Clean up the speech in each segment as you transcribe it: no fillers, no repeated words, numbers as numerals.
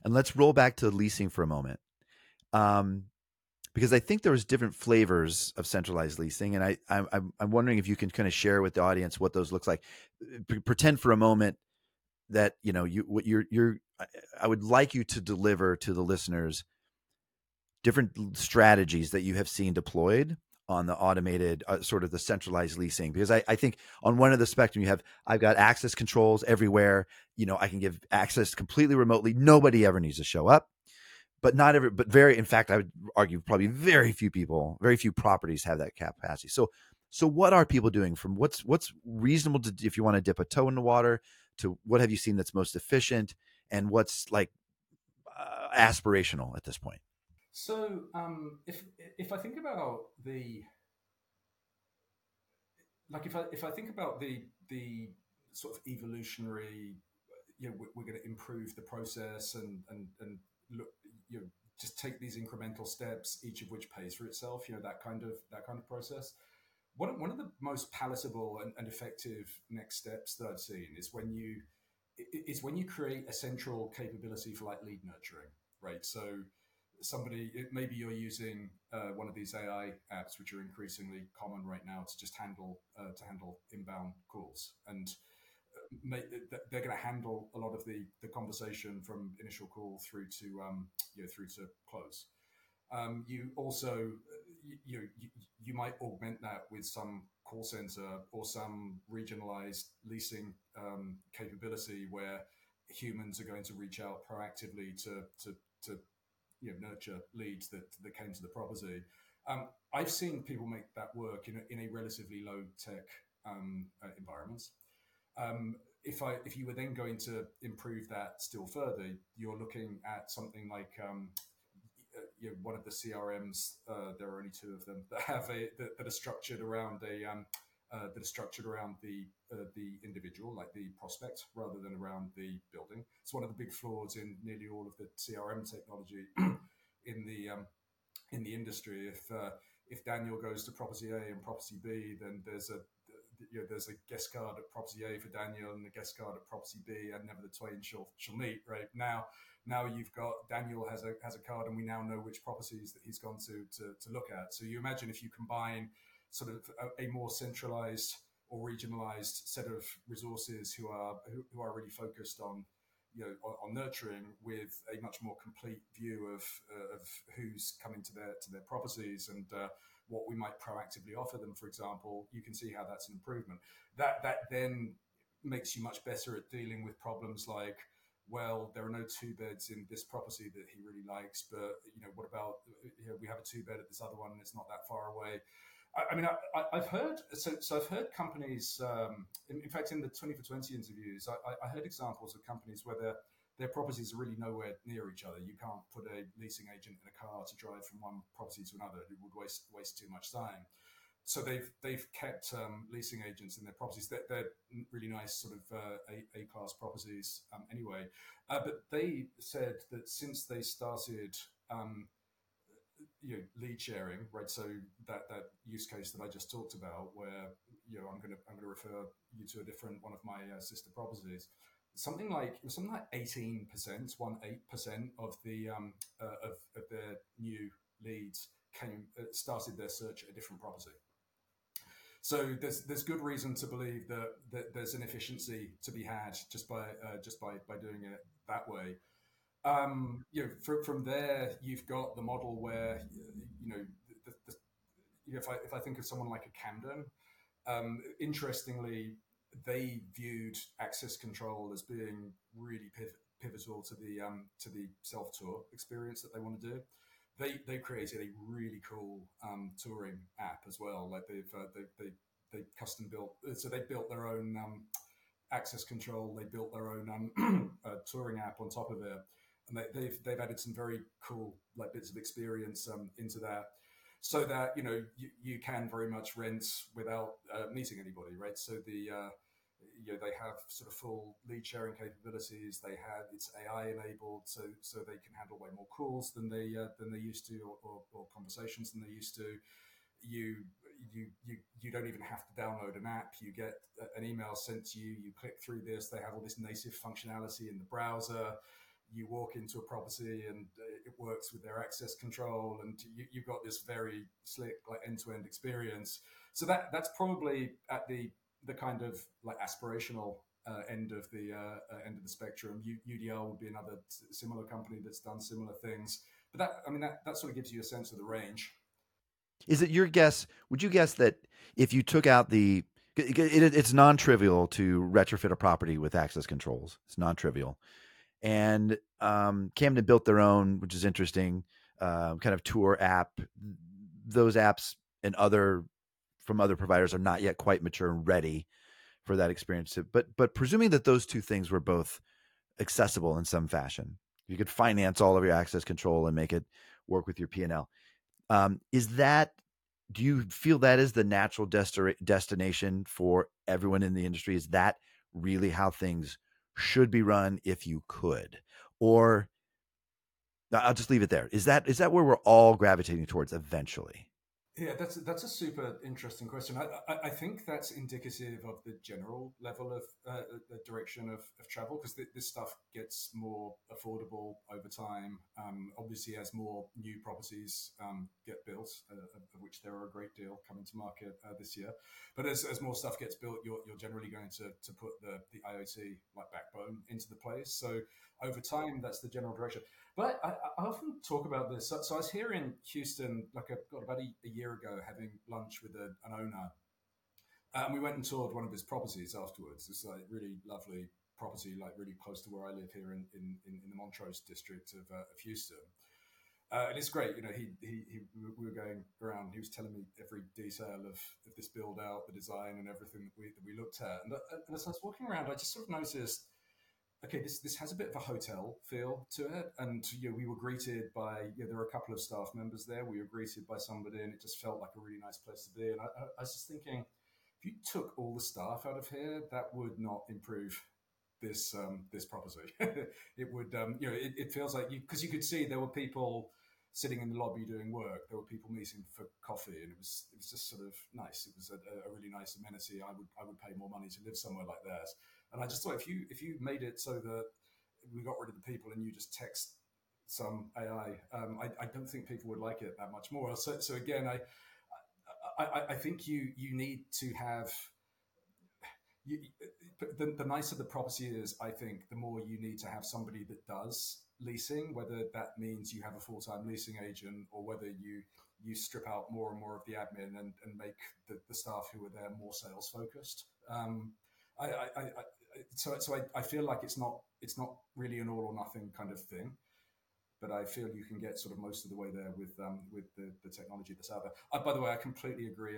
And let's roll back to leasing for a moment. Um, because I think there was different flavors of centralized leasing, and I'm wondering if you can kind of share with the audience what those look like. Pretend for a moment that what you're. I would like you to deliver to the listeners different strategies that you have seen deployed on the automated sort of the centralized leasing, because I think on one of the spectrum I've got access controls everywhere. I can give access completely remotely. Nobody ever needs to show up, but not every, but very, in fact, I would argue probably very few properties have that capacity. So what are people doing from what's reasonable to, if you want to dip a toe in the water, to what have you seen that's most efficient, and what's like aspirational at this point? So if I think about the if I think about the sort of evolutionary, we're going to improve the process and look, just take these incremental steps, each of which pays for itself. That kind of process. One of the most palatable and effective next steps that I've seen is when you create a central capability for like lead nurturing, right? So maybe you're using one of these AI apps, which are increasingly common right now, to just handle inbound calls, and they're going to handle a lot of the conversation from initial call through to through to close. You also you might augment that with some call center or some regionalized leasing capability where humans are going to reach out proactively to nurture leads that came to the property. I've seen people make that work in a relatively low tech environments. If you were then going to improve that still further, you're looking at something like one of the CRMs. There are only two of them that have that are structured around the individual, like the prospect, rather than around the building. It's one of the big flaws in nearly all of the CRM technology in the industry. If Daniel goes to property A and property B, then there's a guest card at property A for Daniel and a guest card at property B, and never the twain shall meet. Right now, you've got Daniel has a card, and we now know which properties that he's gone to look at. So you imagine if you combine sort of a more centralized or regionalized set of resources who are really focused on on nurturing, with a much more complete view of who's coming to their properties and what we might proactively offer them, for example. You can see how that's an improvement. That then makes you much better at dealing with problems like, well, there are no two beds in this property that he really likes, but what about we have a two bed at this other one and it's not that far away. I mean, I've heard I've heard companies. In fact, in the 20 for 20 interviews, I heard examples of companies where their properties are really nowhere near each other. You can't put a leasing agent in a car to drive from one property to another. It would waste too much time. So they've kept leasing agents in their properties. They're really nice, sort of A class properties anyway. But they said that since they started lead sharing, right? So that use case that I just talked about, where I'm gonna refer you to a different one of my sister properties. Something like 18%, 18% of the of their new leads started their search at a different property. So there's good reason to believe that there's an efficiency to be had just by doing it that way. From there, you've got the model where the, if I think of someone like a Camden, interestingly, they viewed access control as being really pivotal to the self tour experience that they want to do. They created a really cool touring app as well. Like they custom built, so they built their own access control. They built their own touring app on top of it, and they've added some very cool like bits of experience into that, so that you can very much rent without meeting anybody, right? So they have sort of full lead sharing capabilities. It's AI enabled, so they can handle way more calls than they used to, or conversations than they used to. You you don't even have to download an app. You get an email sent to you. You click through this. They have all this native functionality in the browser. you walk into a property and it works with their access control, and you've got this very slick like end-to-end experience. So that's probably at the kind of like aspirational end of the spectrum. UDL would be another similar company that's done similar things. But that sort of gives you a sense of the range. Is it your guess? Would you guess that if you took out it's non-trivial to retrofit a property with access controls. It's non-trivial. And Camden built their own, which is interesting, kind of tour app. Those apps and from other providers are not yet quite mature and ready for that experience. But presuming that those two things were both accessible in some fashion, you could finance all of your access control and make it work with your P&L. Do you feel that is the natural destination for everyone in the industry? Is that really how things should be run if you could? Or I'll just leave it there. Is that where we're all gravitating towards eventually? Yeah, that's a super interesting question. I think that's indicative of the general level of the direction of travel, because this stuff gets more affordable over time. Obviously, as more new properties get built, of which there are a great deal coming to market this year. But as more stuff gets built, you're generally going to put the IoT like backbone into the place. So over time, that's the general direction. But I often talk about this. So I was here in Houston, like about a year ago, having lunch with an owner. And we went and toured one of his properties afterwards. It's like really lovely property, like really close to where I live here in the Montrose district of Houston. And it's great, we were going around. He was telling me every detail of this build out, the design, and everything that we looked at. And as I was walking around, I just sort of noticed, okay, this has a bit of a hotel feel to it, and we were greeted by there were a couple of staff members there. We were greeted by somebody, and it just felt like a really nice place to be. And I was just thinking, if you took all the staff out of here, that would not improve this property. It would, it feels like because you could see there were people sitting in the lobby doing work. There were people meeting for coffee, and it was just sort of nice. It was a really nice amenity. I would pay more money to live somewhere like that. And I just thought if you made it so that we got rid of the people and you just text some AI, I don't think people would like it that much more. So again, I think you need to have you, the nicer the property is, I think, the more you need to have somebody that does leasing, whether that means you have a full-time leasing agent or whether you strip out more and more of the admin and make the staff who are there more sales focused. I, I, I, I feel like it's not really an all or nothing kind of thing, but I feel you can get sort of most of the way there with the technology that's out there. By the way, I completely agree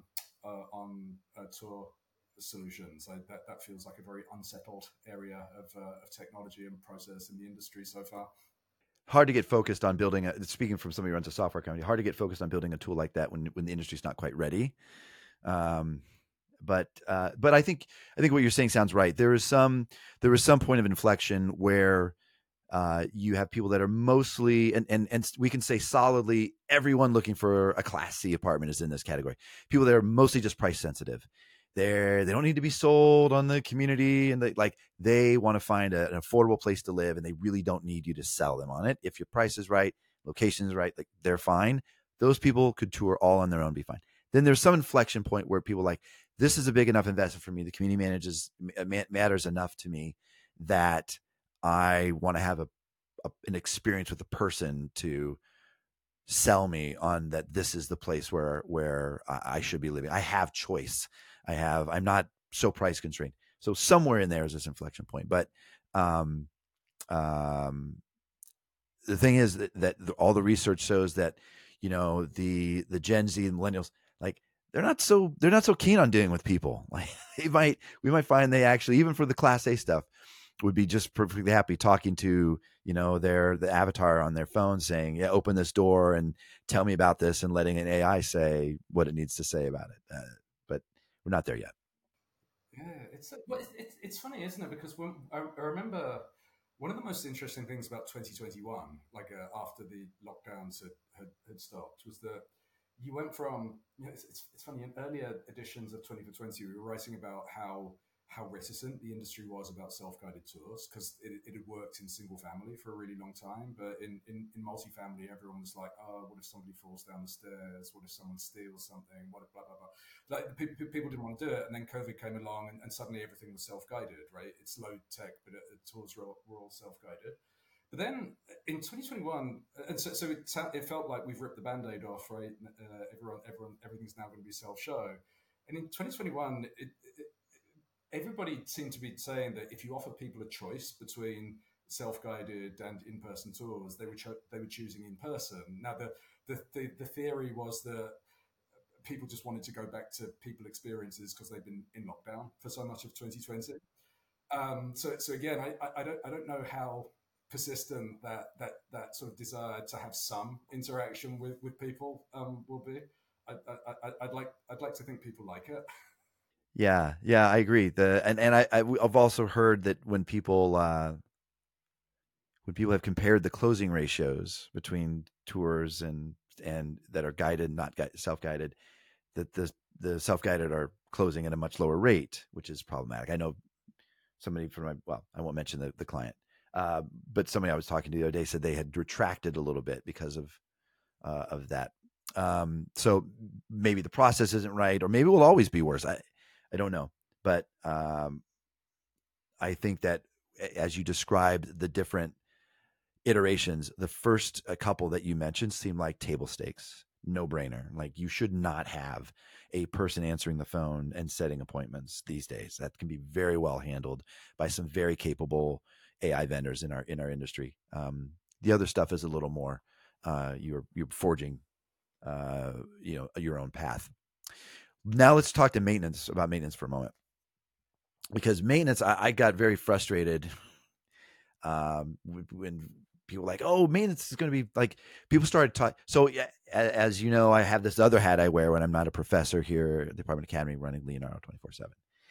on tour solutions. That feels like a very unsettled area of technology and process in the industry so far. Hard to get focused on building speaking from somebody who runs a software company, hard to get focused on building a tool like that when the industry's not quite ready. But I think what you're saying sounds right. There was some point of inflection where you have people that are mostly and we can say solidly everyone looking for a Class C apartment is in this category. People that are mostly just price sensitive. They don't need to be sold on the community, and they want to find an affordable place to live, and they really don't need you to sell them on it. If your price is right, location is right, like they're fine. Those people could tour all on their own, be fine. Then there's some inflection point where people this is a big enough investment for me. The community matters enough to me that I want to have an experience with a person to sell me on that this is the place where I should be living. I have choice. I'm not so price constrained. So somewhere in there is this inflection point. But the thing is that all the research shows that the Gen Z and millennials, like they're not so keen on dealing with people. Like we might find they actually, even for the Class A stuff, would be just perfectly happy talking to the avatar on their phone saying, yeah, open this door and tell me about this, and letting an AI say what it needs to say about it. But we're not there yet. Yeah, it's funny, isn't it? Because when I remember one of the most interesting things about 2021, like after the lockdowns had stopped, was that you went from it's funny, in earlier editions of 2020 we were writing about how how reticent the industry was about self-guided tours because it had worked in single family for a really long time, but in multifamily, everyone was like, oh, what if somebody falls down the stairs? What if someone steals something? What if blah, blah, blah. Like people didn't want to do it. And then COVID came along and suddenly everything was self-guided, right? It's low tech, but tours were all self-guided. But then in 2021, and so it felt like we've ripped the band-aid off, right? Everything's now going to be self-show. And in 2021, everybody seemed to be saying that if you offer people a choice between self-guided and in-person tours, they were choosing in person. Now, the theory was that people just wanted to go back to people experiences because they've been in lockdown for so much of 2020. So again, I don't know how persistent that sort of desire to have some interaction with people will be. I'd like to think people like it. Yeah, yeah, I agree. I've also heard that when people have compared the closing ratios between tours and that are guided, not self guided, that the self guided are closing at a much lower rate, which is problematic. I know somebody from I won't mention the client, but somebody I was talking to the other day said they had retracted a little bit because of that. So maybe the process isn't right, or maybe it will always be worse. I don't know, but I think that as you described the different iterations, the first couple that you mentioned seem like table stakes, no brainer. Like you should not have a person answering the phone and setting appointments these days. That can be very well handled by some very capable AI vendors in our industry. The other stuff is a little more you're forging your own path. Now let's talk about maintenance for a moment, because maintenance, I got very frustrated when people were like, oh, maintenance is going to be like, people started talking. So yeah, as you know, I have this other hat I wear when I'm not a professor here at the Department Academy running Leonardo 24/7.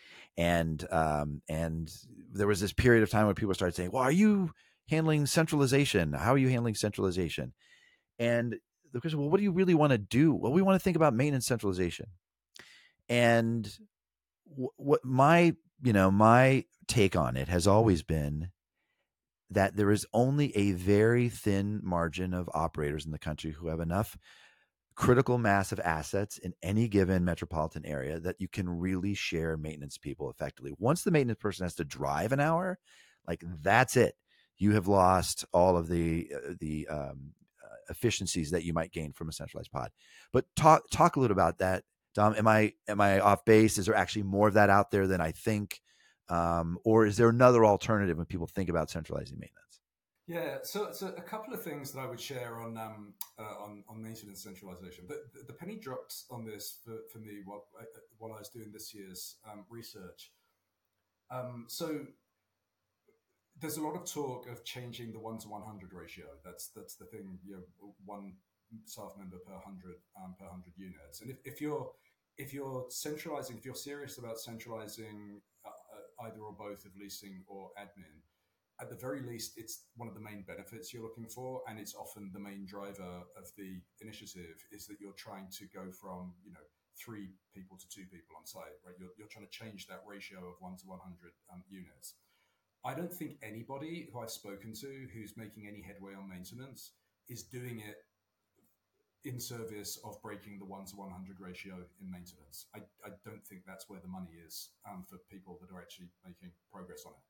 And there was this period of time when people started saying, well, are you handling centralization? How are you handling centralization? And the question, well, what do you really want to do? Well, we want to think about maintenance centralization. And what my take on it has always been that there is only a very thin margin of operators in the country who have enough critical mass of assets in any given metropolitan area that you can really share maintenance people effectively. Once the maintenance person has to drive an hour, like that's it. You have lost all of the efficiencies that you might gain from a centralized pod. But talk a little about that, Dom. Am I off base? Is there actually more of that out there than I think, or is there another alternative when people think about centralizing maintenance? Yeah, so a couple of things that I would share on maintenance centralization. The penny dropped on this for me while I was doing this year's research. So there's a lot of talk of changing the 1 to 100 ratio. That's the thing. One staff member per hundred units. And if you're centralizing, if you're serious about centralizing either or both of leasing or admin, at the very least, it's one of the main benefits you're looking for, and it's often the main driver of the initiative is that you're trying to go from 3 people to 2 people on site, right? You're trying to change that ratio of 1 to 100 units. I don't think anybody who I've spoken to who's making any headway on maintenance is doing it in service of breaking the 1 to 100 ratio in maintenance. I don't think that's where the money is for people that are actually making progress on it.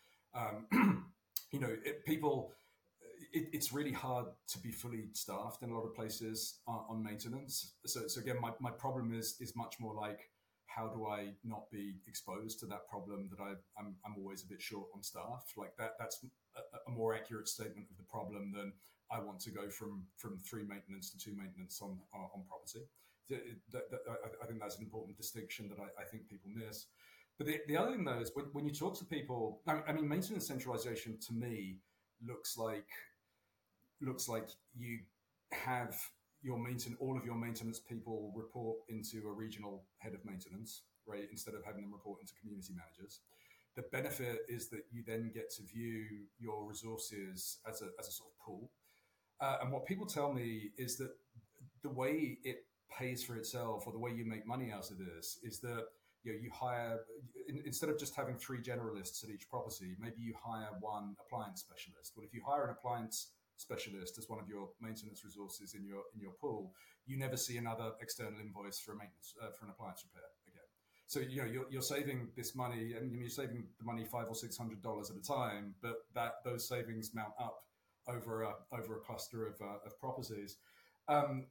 It's really hard to be fully staffed in a lot of places on maintenance. So again, my problem is much more like, how do I not be exposed to that problem that I'm always a bit short on staff? Like that's a more accurate statement of the problem than I want to go from 3 maintenance to 2 maintenance on property. I think that's an important distinction that I think people miss. But the other thing though is when you talk to people, I mean, maintenance centralization to me looks like you have all of your maintenance people report into a regional head of maintenance, right? Instead of having them report into community managers. The benefit is that you then get to view your resources as a sort of pool. And what people tell me is that the way it pays for itself, or the way you make money out of this, is that you hire instead of just having three generalists at each property, maybe you hire one appliance specialist. Well, if you hire an appliance specialist as one of your maintenance resources in your pool, you never see another external invoice for a maintenance for an appliance repair again. So you're saving this money, and you're saving the money $500 or $600 at a time, but those savings mount up over a cluster of properties. Um,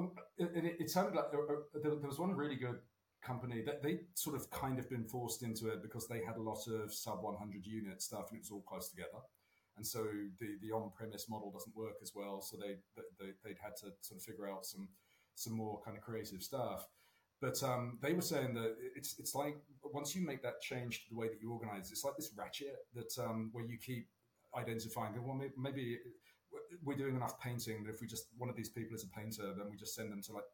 it sounded like there was one really good company that they sort of kind of been forced into it because they had a lot of sub 100 unit stuff and it was all close together. And so the on premise model doesn't work as well. So they'd had to sort of figure out some more kind of creative stuff. But they were saying that it's like once you make that change to the way that you organize, it's like this ratchet that where you keep identifying. Well, maybe we're doing enough painting that if we just one of these people is a painter, then we just send them to like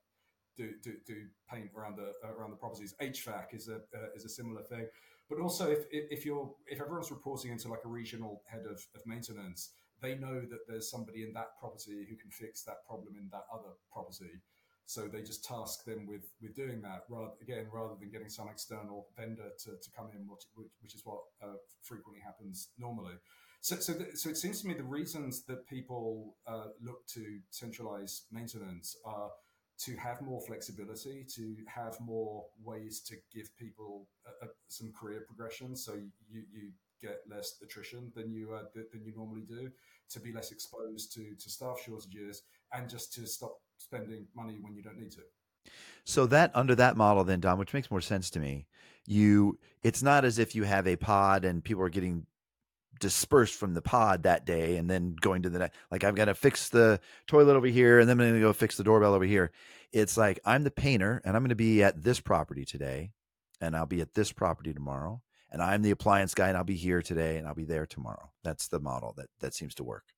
do paint around the properties. HVAC is a similar thing. But also, if everyone's reporting into like a regional head of maintenance, they know that there's somebody in that property who can fix that problem in that other property. So they just task them with doing that rather than getting some external vendor to come in, which is what frequently happens normally. So it seems to me the reasons that people look to centralize maintenance are to have more flexibility, to have more ways to give people some career progression. So you get less attrition than you normally do, to be less exposed to staff shortages, and just to stop spending money when you don't need to. So that under that model, then Dom, which makes more sense to me, it's not as if you have a pod and people are getting dispersed from the pod that day and then going to the next. Like I've got to fix the toilet over here, and then I'm going to go fix the doorbell over here. It's like I'm the painter, and I'm going to be at this property today, and I'll be at this property tomorrow. And I'm the appliance guy, and I'll be here today, and I'll be there tomorrow. That's the model that seems to work.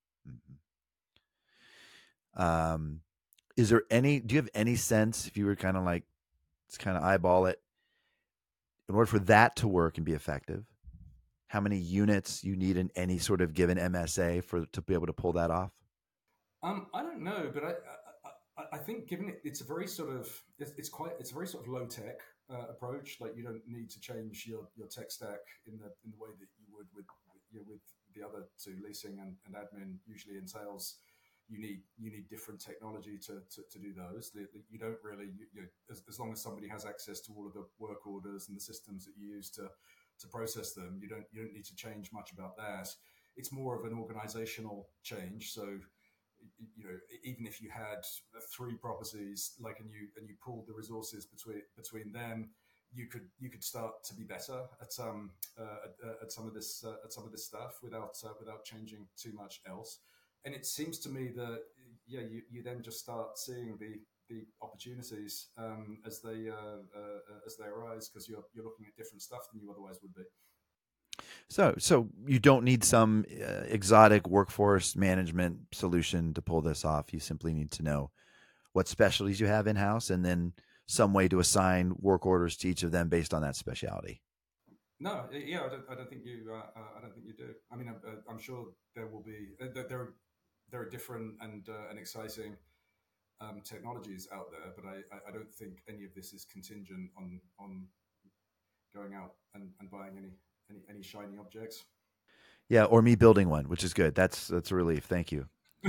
Mm-hmm. Do you have any sense, if you were kind of like, let's kind of eyeball it, in order for that to work and be effective, how many units you need in any sort of given MSA to be able to pull that off? I don't know, but I think given it's a very sort of it's a very sort of low tech approach. Like you don't need to change your tech stack in the way that you would with the other two, leasing and admin. Usually in sales, you need different technology to do those. You don't really as long as somebody has access to all of the work orders and the systems that you use to process them, you don't need to change much about that. It's more of an organizational change. So even if you had three properties, like and you pooled the resources between them, you could start to be better at some of this stuff without changing too much else. And it seems to me that you then just start seeing the opportunities as they arise, because you're looking at different stuff than you otherwise would be. So you don't need some exotic workforce management solution to pull this off. You simply need to know what specialties you have in house, and then some way to assign work orders to each of them based on that specialty. No, I don't think I don't think you do. I mean, I'm sure there will be there are different and exciting technologies out there, but I don't think any of this is contingent on going out and buying any shiny objects. Yeah, or me building one, which is good. That's a relief. Thank you.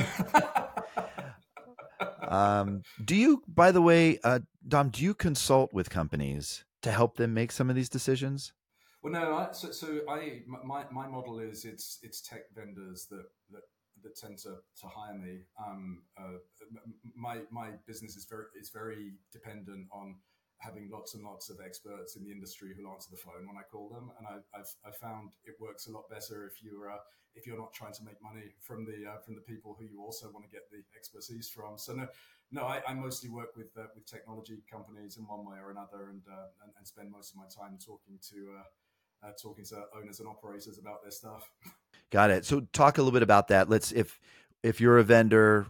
Do you, by the way, Dom, do you consult with companies to help them make some of these decisions? Well, no. My model is it's tech vendors that tend to hire me. My business is very dependent on having lots and lots of experts in the industry who'll answer the phone when I call them, and I've found it works a lot better if you're not trying to make money from the people who you also want to get the expertise from. So no, I mostly work with technology companies in one way or another, and spend most of my time talking to owners and operators about their stuff. Got it. So talk a little bit about that. If you're a vendor,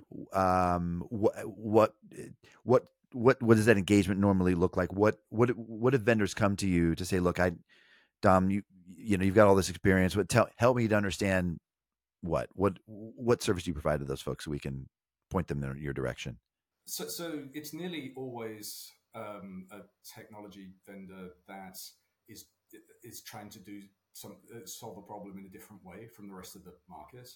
what does that engagement normally look like? What if vendors come to you to say, look, Dom, you've got all this experience, but help me to understand what service do you provide to those folks so we can point them in your direction? So it's nearly always a technology vendor that is trying to do solve a problem in a different way from the rest of the market.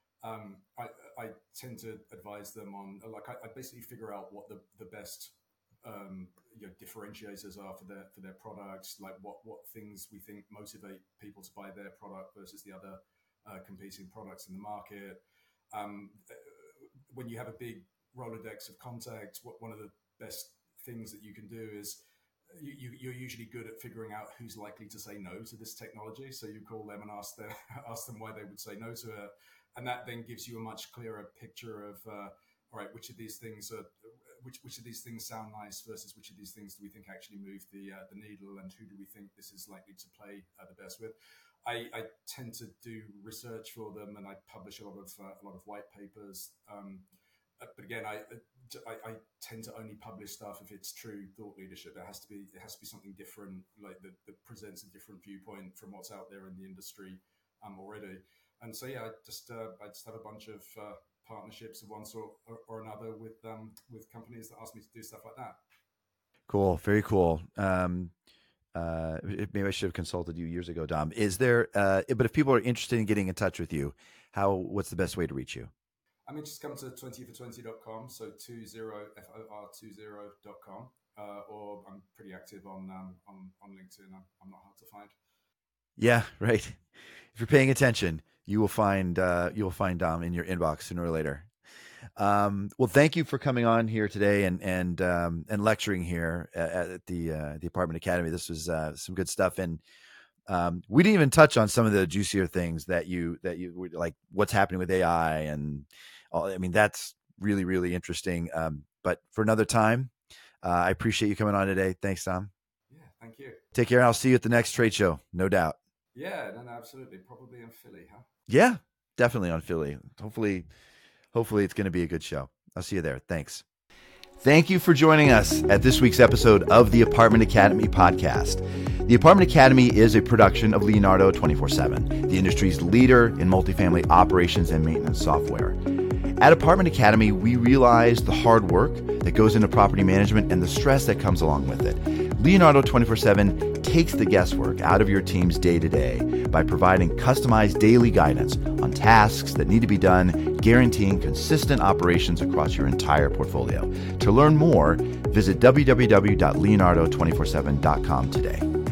I tend to advise them on, like, I basically figure out what the best differentiators are for their products, like what things we think motivate people to buy their product versus the other competing products in the market. When you have a big Rolodex of contacts, one of the best things that you can do is you're usually good at figuring out who's likely to say no to this technology. So you call them and ask them why they would say no to it, and that then gives you a much clearer picture of all right, which of these things sound nice versus which of these things do we think actually move the needle, and who do we think this is likely to play the best with. I tend to do research for them, and I publish a lot of white papers. But again, I tend to only publish stuff if it's true thought leadership. It has to be something different, like that presents a different viewpoint from what's out there in the industry already. And so I just have a bunch of partnerships of one sort or another with companies that ask me to do stuff like that. Cool, very cool. Maybe I should have consulted you years ago, Dom. Is there? But if people are interested in getting in touch with you, what's the best way to reach you? I mean, just come to 20for20.com, so 20for20.com, or I'm pretty active on LinkedIn. I'm not hard to find. Yeah, right. If you're paying attention, you will find Dom in your inbox sooner or later. Well, thank you for coming on here today and lecturing here at the Apartment Academy. This was some good stuff, and we didn't even touch on some of the juicier things that you like, what's happening with AI and all. I mean, that's really, really interesting. But for another time, I appreciate you coming on today. Thanks, Dom. Yeah, thank you. Take care. I'll see you at the next trade show, no doubt. Yeah, no, absolutely. Probably in Philly, huh? Yeah, definitely on Philly. Hopefully it's going to be a good show. I'll see you there. Thanks. Thank you for joining us at this week's episode of the Apartment Academy podcast. The Apartment Academy is a production of Leonardo 24/7, the industry's leader in multifamily operations and maintenance software. At Apartment Academy, we realize the hard work that goes into property management and the stress that comes along with it. Leonardo 24/7 takes the guesswork out of your team's day-to-day by providing customized daily guidance on tasks that need to be done, guaranteeing consistent operations across your entire portfolio. To learn more, visit www.leonardo247.com today.